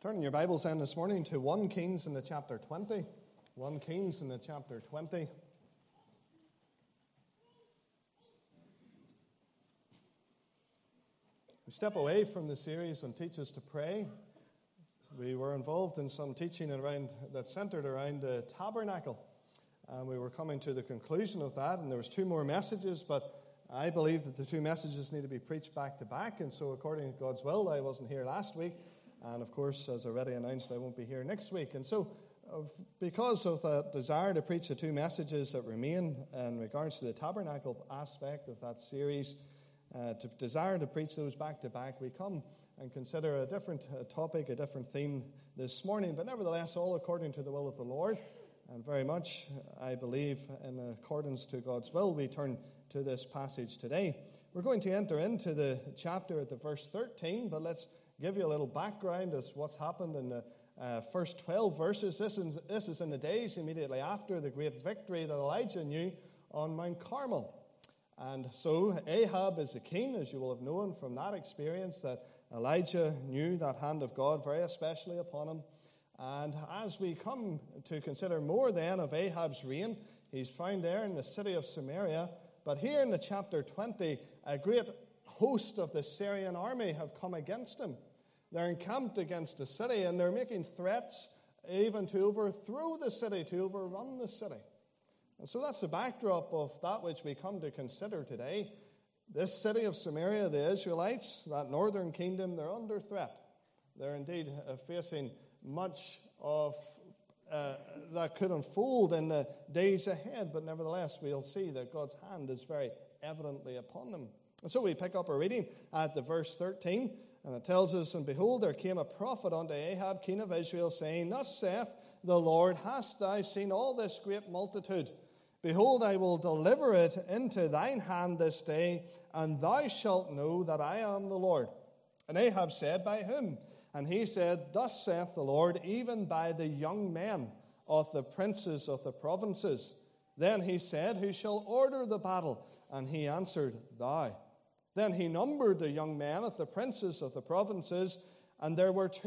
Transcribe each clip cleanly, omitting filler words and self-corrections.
Turning your Bibles in this morning to 1 Kings in the chapter 20. 1 Kings in the chapter 20. We step away from the series on Teach Us to Pray. We were involved in some teaching that centered around the tabernacle. And we were coming to the conclusion of that, and there was 2 more messages, but I believe that the 2 messages need to be preached back to back, and so according to God's will, I wasn't here last week. And of course, as already announced, I won't be here next week. And so, because of that desire to preach the 2 messages that remain in regards to the tabernacle aspect of that series, to desire to preach those back to back, we come and consider a different topic, a different theme this morning. But nevertheless, all according to the will of the Lord. And very much, I believe, in accordance to God's will, we turn to this passage today. We're going to enter into the chapter at the verse 13, but let's give you a little background as what's happened in the first 12 verses. This is in the days immediately after the great victory that Elijah knew on Mount Carmel. And so Ahab is the king, as you will have known from that experience, that Elijah knew that hand of God very especially upon him. And as we come to consider more then of Ahab's reign, he's found there in the city of Samaria. But here in the chapter 20, a great host of the Syrian army have come against him. They're encamped against the city, and they're making threats even to overthrow the city, to overrun the city. And so that's the backdrop of that which we come to consider today. This city of Samaria, the Israelites, that northern kingdom, they're under threat. They're indeed facing much of that could unfold in the days ahead, but nevertheless, we'll see that God's hand is very evidently upon them. And so we pick up our reading at the verse 13, and it tells us, "And behold, there came a prophet unto Ahab, king of Israel, saying, Thus saith the Lord, Hast thou seen all this great multitude? Behold, I will deliver it into thine hand this day, and thou shalt know that I am the Lord. And Ahab said, By whom? And he said, Thus saith the Lord, even by the young men of the princes of the provinces. Then he said, Who shall order the battle? And he answered, Thou. Then he numbered the young men of the princes of the provinces, and there were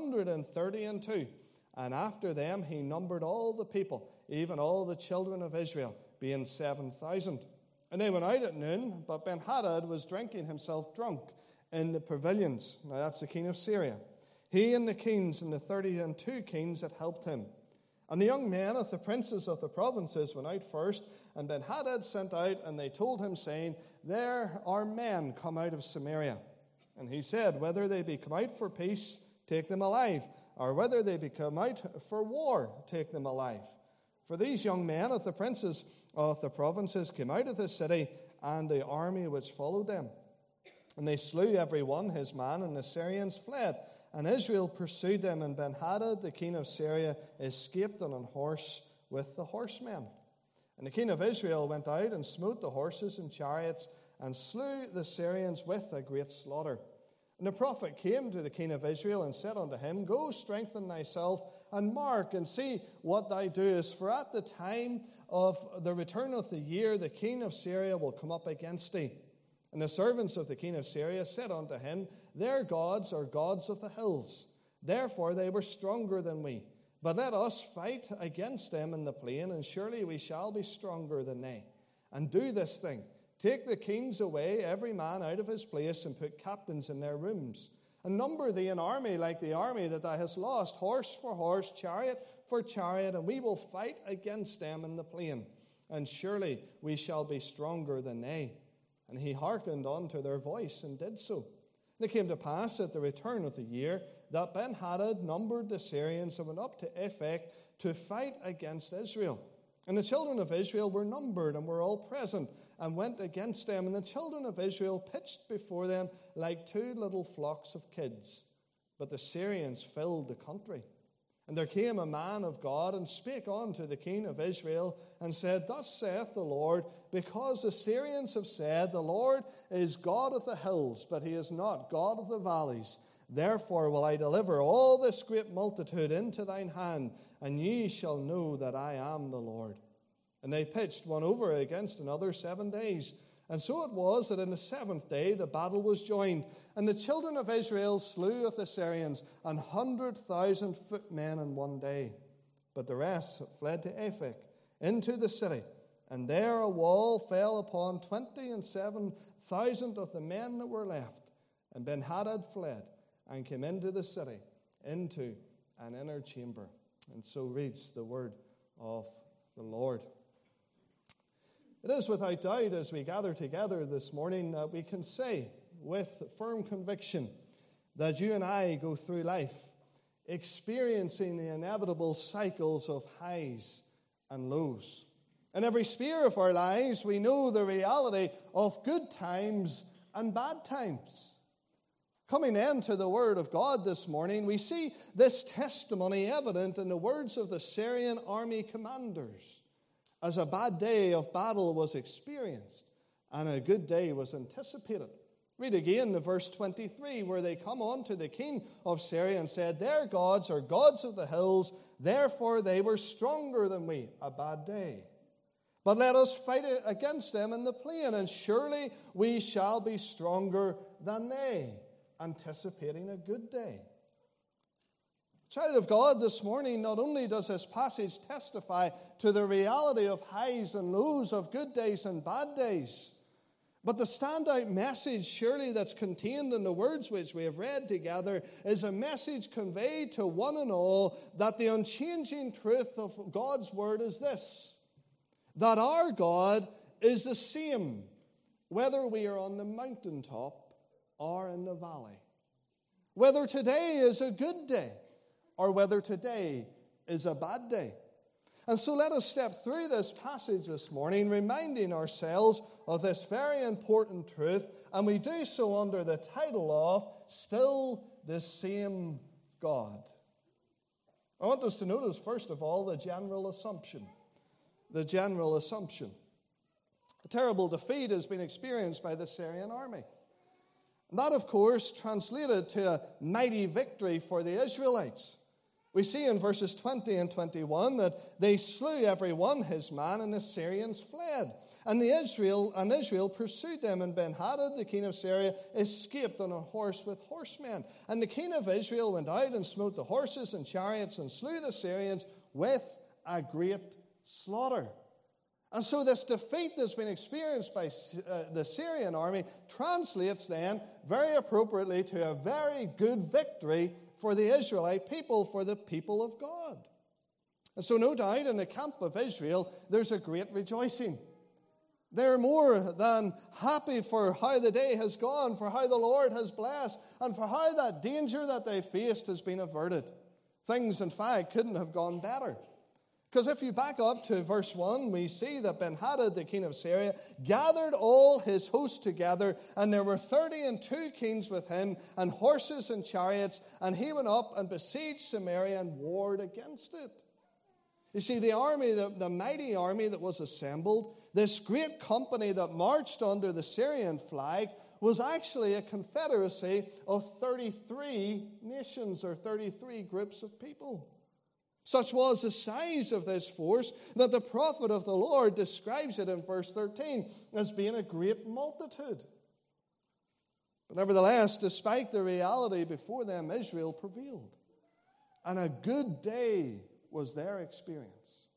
232. And after them he numbered all the people, even all the children of Israel, being 7,000. And they went out at noon, but Ben-Hadad was drinking himself drunk in the pavilions. Now that's the king of Syria. He and the kings and the 32 kings that helped him. And the young men of the princes of the provinces went out first, and Ben-Hadad sent out, and they told him, saying, There are men come out of Samaria. And he said, Whether they be come out for peace, take them alive, or whether they be come out for war, take them alive. For these young men of the princes of the provinces came out of the city, and the army which followed them. And they slew every one his man, and the Syrians fled. And Israel pursued them, and Ben-Hadad, the king of Syria, escaped on an horse with the horsemen. And the king of Israel went out and smote the horses and chariots, and slew the Syrians with a great slaughter. And the prophet came to the king of Israel, and said unto him, Go, strengthen thyself, and mark, and see what thou doest. For at the time of the return of the year, the king of Syria will come up against thee. And the servants of the king of Syria said unto him, Their gods are gods of the hills. Therefore they were stronger than we. But let us fight against them in the plain, and surely we shall be stronger than they. And do this thing. Take the kings away, every man out of his place, and put captains in their rooms. And number thee an army like the army that thou hast lost, horse for horse, chariot for chariot, and we will fight against them in the plain. And surely we shall be stronger than they. And he hearkened unto their voice, and did so. And it came to pass at the return of the year that Ben-Hadad numbered the Syrians and went up to Aphek to fight against Israel. And the children of Israel were numbered and were all present, and went against them. And the children of Israel pitched before them like 2 little flocks of kids. But the Syrians filled the country. And there came a man of God, and spake unto the king of Israel, and said, Thus saith the Lord, because the Syrians have said, The Lord is God of the hills, but he is not God of the valleys. Therefore will I deliver all this great multitude into thine hand, and ye shall know that I am the Lord. And they pitched one over against another 7 days. And so it was that in the 7th day the battle was joined, and the children of Israel slew of the Syrians 100,000 footmen in one day. But the rest fled to Aphek, into the city, and there a wall fell upon 27,000 of the men that were left. And Ben-Hadad fled and came into the city, into an inner chamber. And so reads the word of the Lord. It is without doubt, as we gather together this morning, that we can say with firm conviction that you and I go through life experiencing the inevitable cycles of highs and lows. In every sphere of our lives, we know the reality of good times and bad times. Coming then to the Word of God this morning, we see this testimony evident in the words of the Syrian army commanders, as a bad day of battle was experienced and a good day was anticipated. Read again the verse 23, where they come on to the king of Syria and said, "Their gods are gods of the hills, therefore they were stronger than we." A bad day. "But let us fight against them in the plain, and surely we shall be stronger than they," anticipating a good day. Child of God, this morning, not only does this passage testify to the reality of highs and lows, of good days and bad days, but the standout message surely that's contained in the words which we have read together is a message conveyed to one and all that the unchanging truth of God's word is this: that our God is the same whether we are on the mountaintop or in the valley, whether today is a good day or whether today is a bad day. And so let us step through this passage this morning, reminding ourselves of this very important truth, and we do so under the title of Still the Same God. I want us to notice, first of all, the general assumption. The general assumption. A terrible defeat has been experienced by the Syrian army. And that, of course, translated to a mighty victory for the Israelites. We see in verses 20 and 21 that they slew every one his man, and the Syrians fled. And Israel pursued them, and Ben-Hadad, the king of Syria, escaped on a horse with horsemen. And the king of Israel went out and smote the horses and chariots and slew the Syrians with a great slaughter. And so this defeat that's been experienced by the Syrian army translates then very appropriately to a very good victory for the Israelite people, for the people of God. And so no doubt in the camp of Israel, there's a great rejoicing. They're more than happy for how the day has gone, for how the Lord has blessed, and for how that danger that they faced has been averted. Things, in fact, couldn't have gone better. Because if you back up to verse 1, we see that Ben-Hadad, the king of Syria, gathered all his host together, and there were 32 kings with him, and horses and chariots, and he went up and besieged Samaria and warred against it. You see, the army, the mighty army that was assembled, this great company that marched under the Syrian flag, was actually a confederacy of 33 nations, or 33 groups of people. Such was the size of this force that the prophet of the Lord describes it in verse 13 as being a great multitude. But nevertheless, despite the reality before them, Israel prevailed. And a good day was their experience.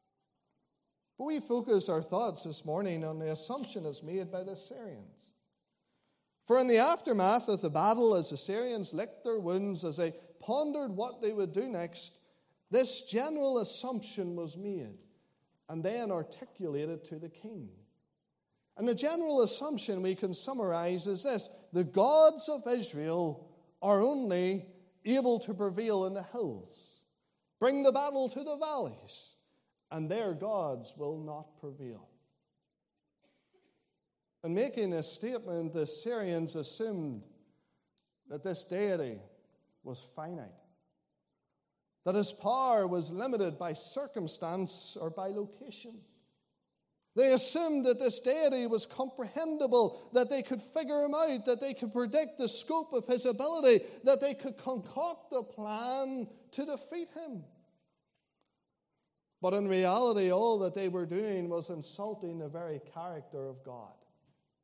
But we focus our thoughts this morning on the assumption that's made by the Syrians. For in the aftermath of the battle, as the Syrians licked their wounds, as they pondered what they would do next, this general assumption was made and then articulated to the king. And the general assumption we can summarize is this: the gods of Israel are only able to prevail in the hills. Bring the battle to the valleys, and their gods will not prevail. In making this statement, the Syrians assumed that this deity was finite, that his power was limited by circumstance or by location. They assumed that this deity was comprehensible, that they could figure him out, that they could predict the scope of his ability, that they could concoct a plan to defeat him. But in reality, all that they were doing was insulting the very character of God.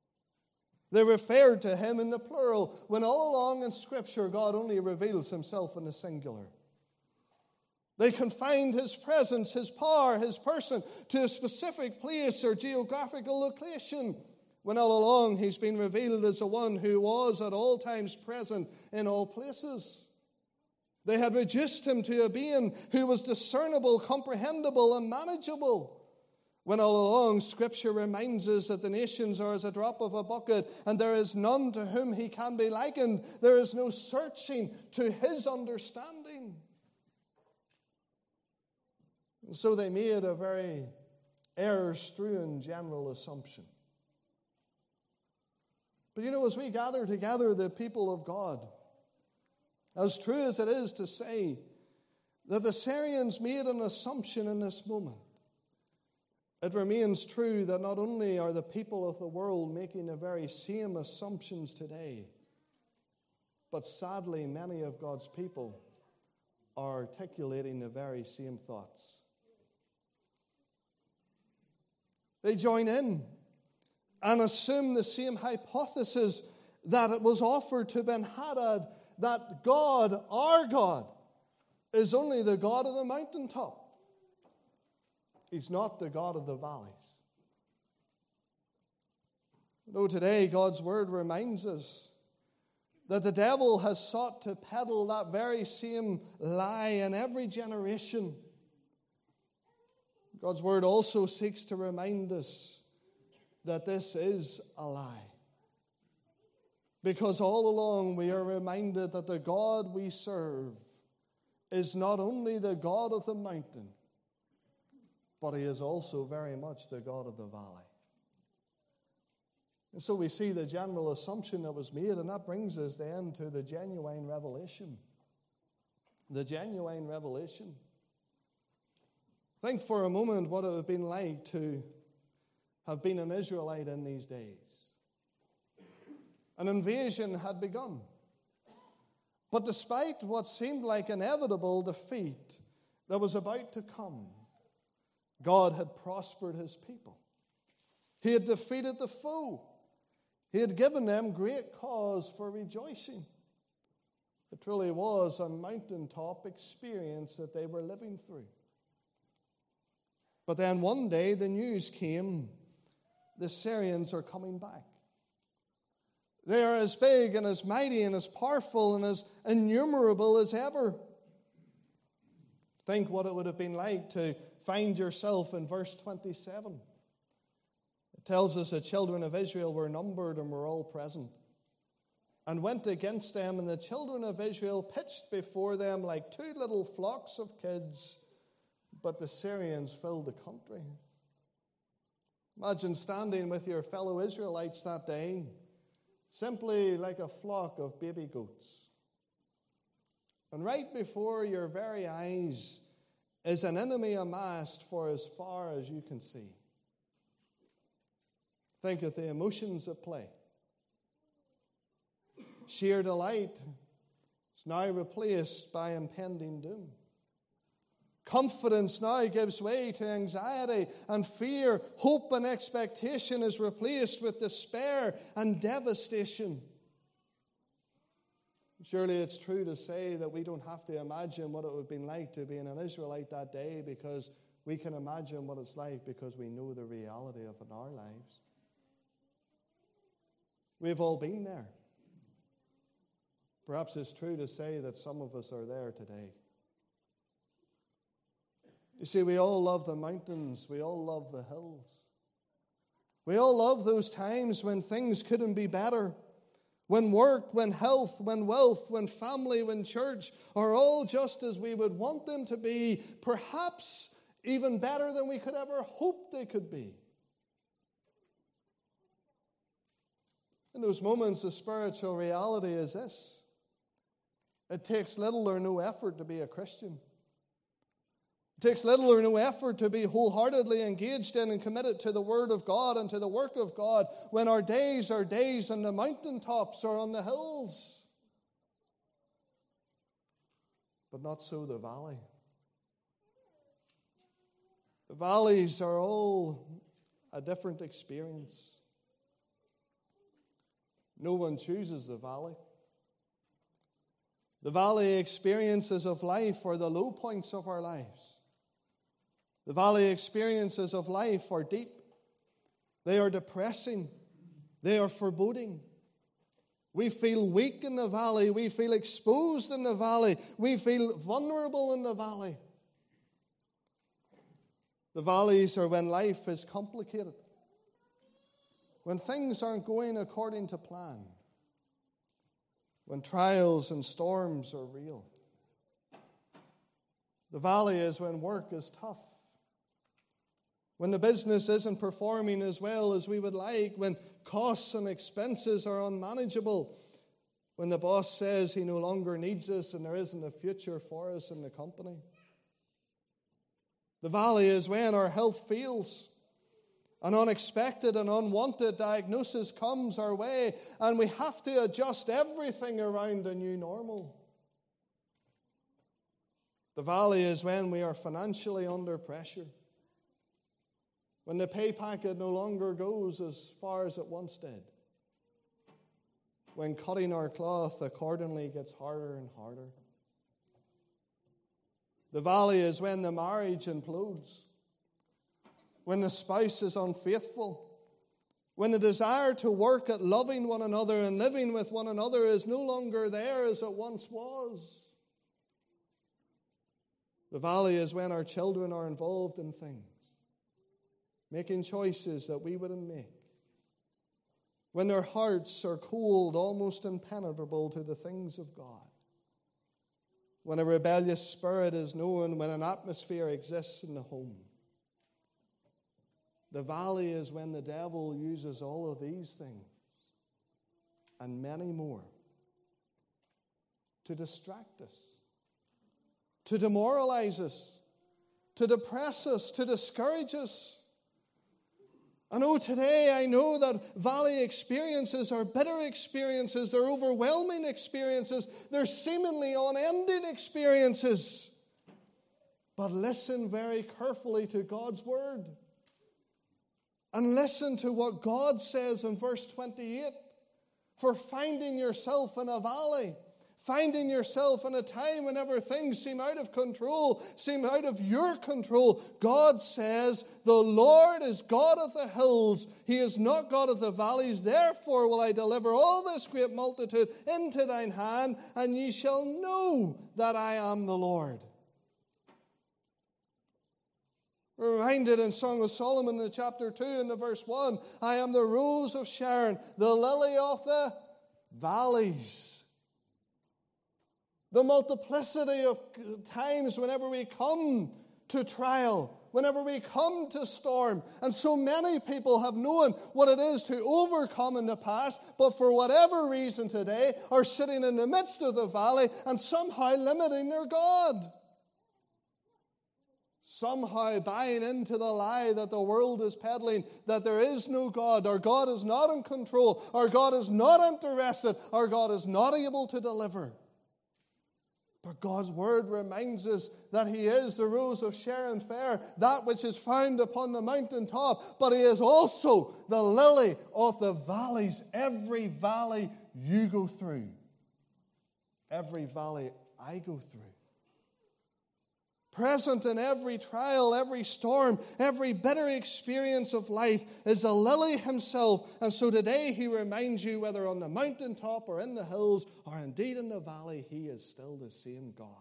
They referred to him in the plural, when all along in Scripture God only reveals himself in the singular. They confined his presence, his power, his person to a specific place or geographical location, when all along he's been revealed as the one who was at all times present in all places. They had reduced him to a being who was discernible, comprehensible, and manageable, when all along Scripture reminds us that the nations are as a drop of a bucket, and there is none to whom he can be likened. There is no searching to his understanding. And so they made a very error-strewn general assumption. But as we gather together, the people of God, as true as it is to say that the Syrians made an assumption in this moment, it remains true that not only are the people of the world making the very same assumptions today, but sadly many of God's people are articulating the very same thoughts. They join in and assume the same hypothesis that it was offered to Ben-Hadad, that God, our God, is only the God of the mountaintop. He's not the God of the valleys. No, today God's word reminds us that the devil has sought to peddle that very same lie in every generation. God's word also seeks to remind us that this is a lie. Because all along we are reminded that the God we serve is not only the God of the mountain, but he is also very much the God of the valley. And so we see the general assumption that was made, and that brings us then to the genuine revelation. The genuine revelation. Think for a moment what it would have been like to have been an Israelite in these days. An invasion had begun. But despite what seemed like inevitable defeat that was about to come, God had prospered his people. He had defeated the foe. He had given them great cause for rejoicing. It truly was a mountaintop experience that they were living through. But then one day the news came, the Syrians are coming back. They are as big and as mighty and as powerful and as innumerable as ever. Think what it would have been like to find yourself in verse 27. It tells us the children of Israel were numbered and were all present, and went against them, and the children of Israel pitched before them like two little flocks of kids, but the Syrians filled the country. Imagine standing with your fellow Israelites that day, simply like a flock of baby goats. And right before your very eyes is an enemy amassed for as far as you can see. Think of the emotions at play. Sheer delight is now replaced by impending doom. Confidence now gives way to anxiety and fear. Hope and expectation is replaced with despair and devastation. Surely it's true to say that we don't have to imagine what it would have been like to be an Israelite that day, because we can imagine what it's like because we know the reality of it in our lives. We've all been there. Perhaps it's true to say that some of us are there today. You see, we all love the mountains. We all love the hills. We all love those times when things couldn't be better. When work, when health, when wealth, when family, when church are all just as we would want them to be, perhaps even better than we could ever hope they could be. In those moments, the spiritual reality is this: it takes little or no effort to be a Christian. It takes little or no effort to be wholeheartedly engaged in and committed to the Word of God and to the work of God when our days are days on the mountaintops or on the hills. But not so the valley. The valleys are all a different experience. No one chooses the valley. The valley experiences of life are the low points of our lives. The valley experiences of life are deep. They are depressing. They are foreboding. We feel weak in the valley. We feel exposed in the valley. We feel vulnerable in the valley. The valleys are when life is complicated, when things aren't going according to plan, when trials and storms are real. The valley is when work is tough, when the business isn't performing as well as we would like, when costs and expenses are unmanageable, when the boss says he no longer needs us and there isn't a future for us in the company. The valley is when our health fails, an unexpected and unwanted diagnosis comes our way, and we have to adjust everything around a new normal. The valley is when we are financially under pressure, when the pay packet no longer goes as far as it once did, when cutting our cloth accordingly gets harder and harder. The valley is when the marriage implodes, when the spouse is unfaithful, when the desire to work at loving one another and living with one another is no longer there as it once was. The valley is when our children are involved in things, making choices that we wouldn't make, when their hearts are cold, almost impenetrable to the things of God, when a rebellious spirit is known, when an atmosphere exists in the home. The valley is when the devil uses all of these things and many more to distract us, to demoralize us, to depress us, to discourage us. Today I know that valley experiences are bitter experiences, they're overwhelming experiences, they're seemingly unending experiences. But listen very carefully to God's word. And listen to what God says in verse 28. For finding yourself in a valley, finding yourself in a time whenever things seem out of control, seem out of your control, God says, the Lord is God of the hills. He is not God of the valleys. Therefore will I deliver all this great multitude into thine hand, and ye shall know that I am the Lord. We're reminded in Song of Solomon in chapter 2 and the verse 1, I am the rose of Sharon, the lily of the valleys. The multiplicity of times whenever we come to trial, whenever we come to storm. And so many people have known what it is to overcome in the past, but for whatever reason today are sitting in the midst of the valley and somehow limiting their God. Somehow buying into the lie that the world is peddling, that there is no God, our God is not in control, our God is not interested, our God is not able to deliver. But God's word reminds us that He is the rose of Sharon fair, that which is found upon the mountaintop, but He is also the lily of the valleys. Every valley you go through, every valley I go through. Present in every trial, every storm, every bitter experience of life is a lily Himself. And so today He reminds you, whether on the mountaintop or in the hills or indeed in the valley, He is still the same God.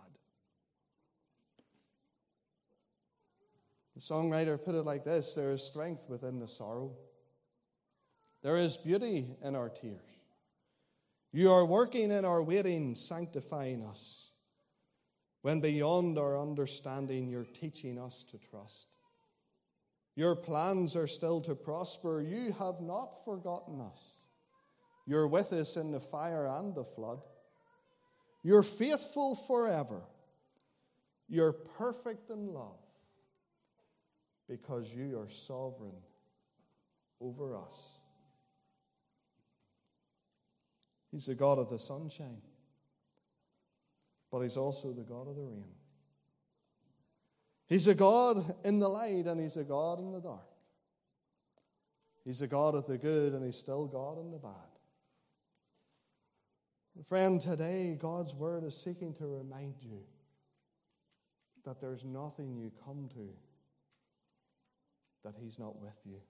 The songwriter put it like this: there is strength within the sorrow. There is beauty in our tears. You are working in our waiting, sanctifying us. When beyond our understanding, you're teaching us to trust. Your plans are still to prosper. You have not forgotten us. You're with us in the fire and the flood. You're faithful forever. You're perfect in love because you are sovereign over us. He's the God of the sunshine, but He's also the God of the rain. He's a God in the light and He's a God in the dark. He's a God of the good and He's still God in the bad. Friend, today God's word is seeking to remind you that there's nothing you come to that he's not with you.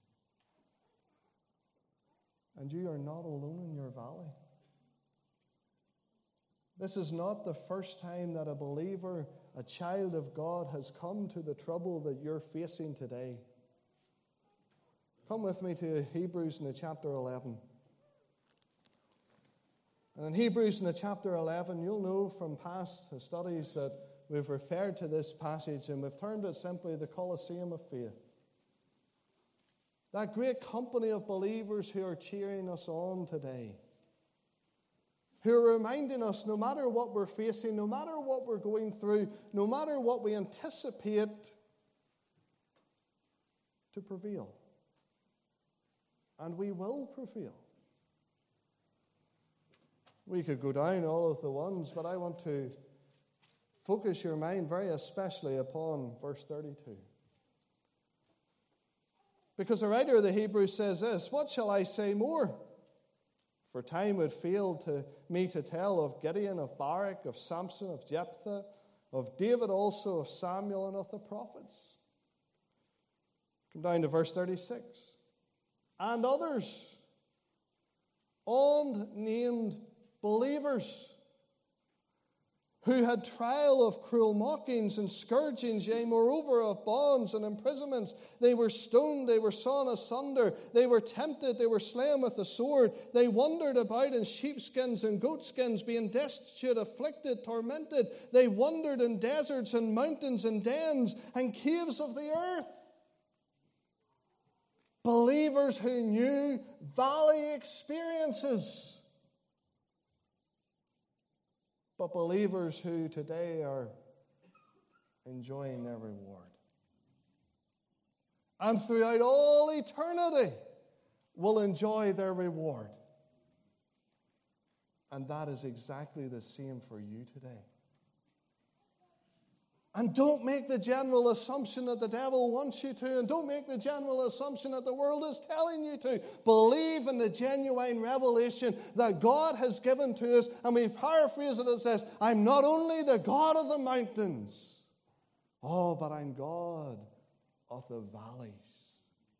And you are not alone in your valley. This is not the first time that a believer, a child of God, has come to the trouble that you're facing today. Come with me to Hebrews in the chapter 11. And in Hebrews in the chapter 11, you'll know from past studies that we've referred to this passage and we've termed it simply the Colosseum of Faith. That great company of believers who are cheering us on today, who are reminding us no matter what we're facing, no matter what we're going through, no matter what we anticipate, to prevail. And we will prevail. We could go down all of the ones, but I want to focus your mind very especially upon verse 32. Because the writer of the Hebrews says this, "What shall I say more? For time would fail me to tell of Gideon, of Barak, of Samson, of Jephthah, of David also, of Samuel, and of the prophets." Come down to verse 36. "And others, unnamed believers, who had trial of cruel mockings and scourgings, yea, moreover of bonds and imprisonments. They were stoned, they were sawn asunder, they were tempted, they were slain with the sword. They wandered about in sheepskins and goatskins, being destitute, afflicted, tormented. They wandered in deserts and mountains and dens and caves of the earth." Believers who knew valley experiences. But believers who today are enjoying their reward. And throughout all eternity will enjoy their reward. And that is exactly the same for you today. And don't make the general assumption that the devil wants you to, and don't make the general assumption that the world is telling you to. Believe in the genuine revelation that God has given to us, and we paraphrase it as this: "I'm not only the God of the mountains, but I'm God of the valleys."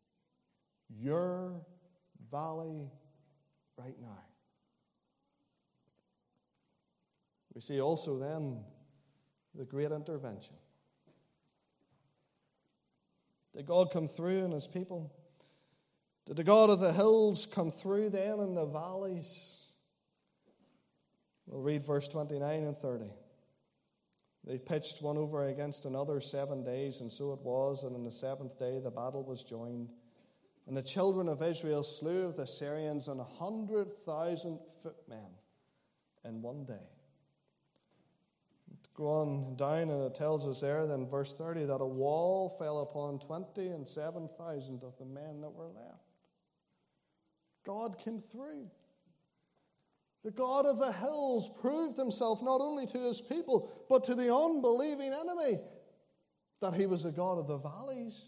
Your valley right now. We see also then the great intervention. Did God come through in his people? Did the God of the hills come through then in the valleys? We'll read verse 29 and 30. "They pitched one over against another 7 days, and so it was, and on the 7th day the battle was joined. And the children of Israel slew of the Syrians 100,000 footmen in one day." Go on down, and it tells us there then, verse 30, that a wall fell upon 27,000 of the men that were left. God came through. The God of the hills proved himself not only to his people, but to the unbelieving enemy, that he was the God of the valleys.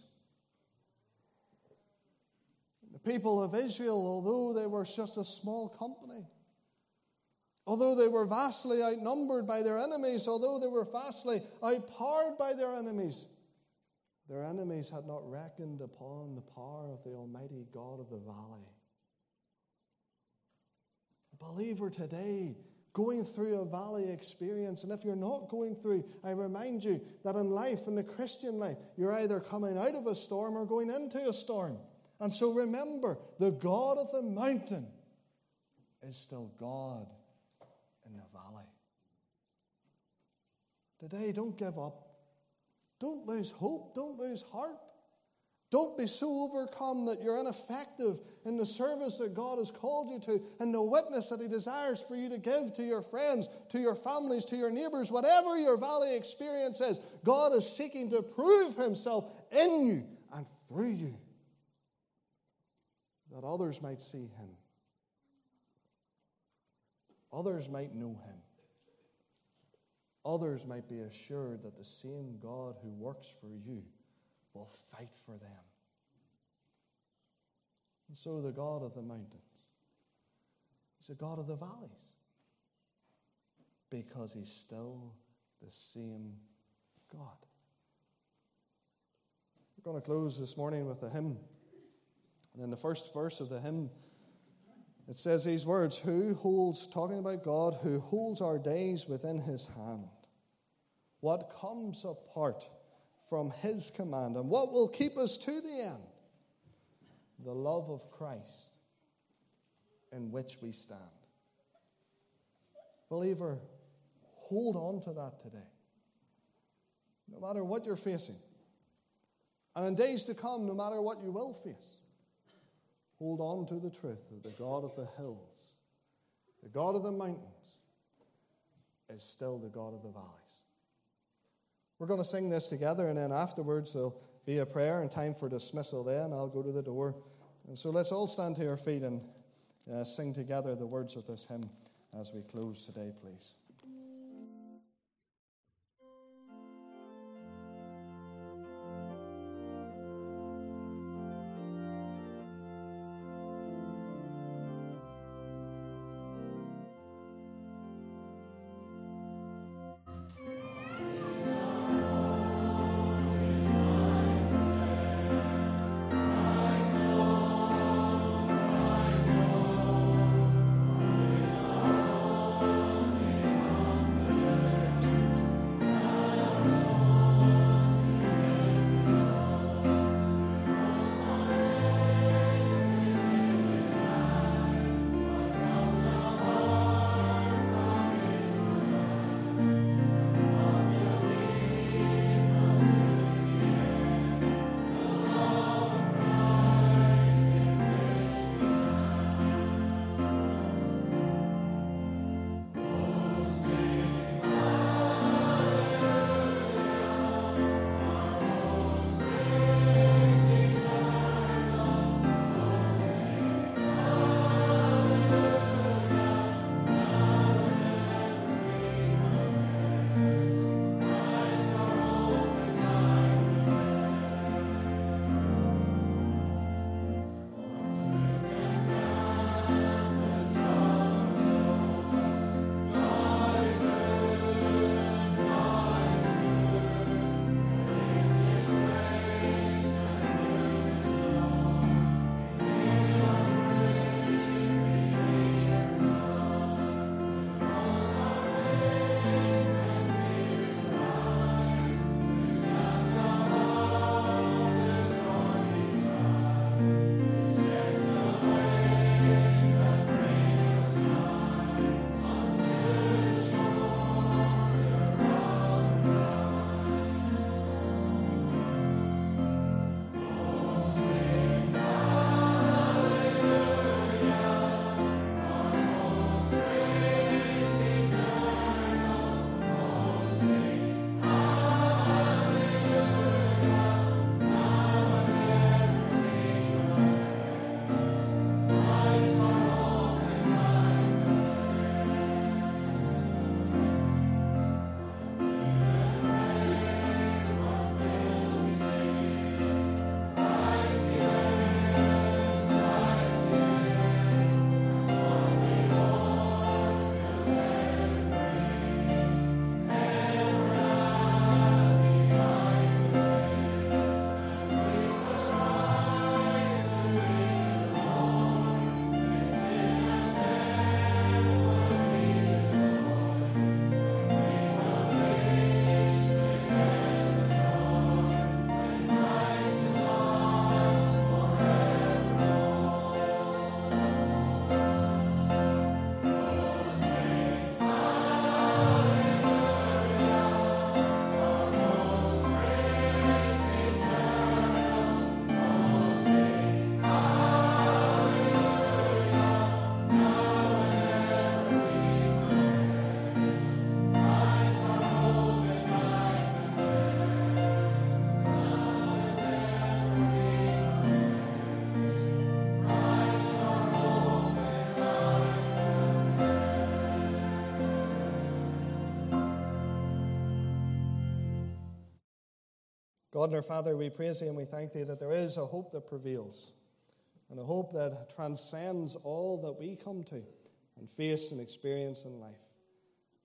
The people of Israel, although they were just a small company, although they were vastly outnumbered by their enemies, although they were vastly outpowered by their enemies had not reckoned upon the power of the Almighty God of the valley. A believer today going through a valley experience, and if you're not going through, I remind you that in life, in the Christian life, you're either coming out of a storm or going into a storm. And so remember, the God of the mountain is still God in the valley. Today, don't give up. Don't lose hope. Don't lose heart. Don't be so overcome that you're ineffective in the service that God has called you to and the witness that he desires for you to give to your friends, to your families, to your neighbors. Whatever your valley experience is, God is seeking to prove himself in you and through you, that others might see him. Others might know him. Others might be assured that the same God who works for you will fight for them. And so the God of the mountains is the God of the valleys. because he's still the same God. We're going to close this morning with a hymn. And in the first verse of the hymn, it says these words, talking about God, who holds our days within his hand. What comes apart from his command, and what will keep us to the end? The love of Christ in which we stand. Believer, hold on to that today. No matter what you're facing. And in days to come, no matter what you will face, hold on to the truth that the God of the hills, the God of the mountains, is still the God of the valleys. We're going to sing this together, and then afterwards there'll be a prayer and time for dismissal then. I'll go to the door. And so let's all stand to our feet and sing together the words of this hymn as we close today, please. God and our Father, we praise Thee and we thank Thee that there is a hope that prevails and a hope that transcends all that we come to and face and experience in life.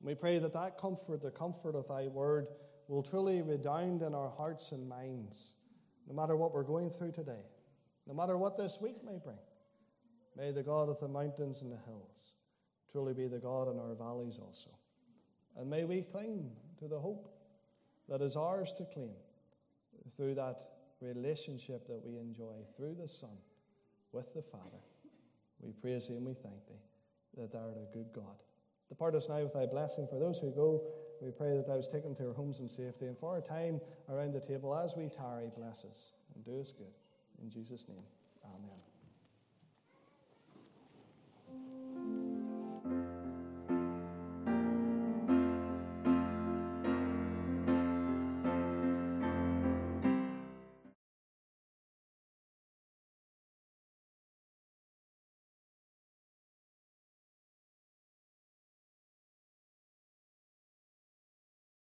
We pray that that comfort, the comfort of thy word, will truly redound in our hearts and minds, no matter what we're going through today, no matter what this week may bring. May the God of the mountains and the hills truly be the God in our valleys also. And may we cling to the hope that is ours to claim through that relationship that we enjoy through the Son with the Father. We praise thee and we thank thee that thou art a good God. Depart us now with thy blessing. For those who go, we pray that thou hast taken to our homes in safety. And for our time around the table, as we tarry, bless us and do us good. In Jesus' name, amen.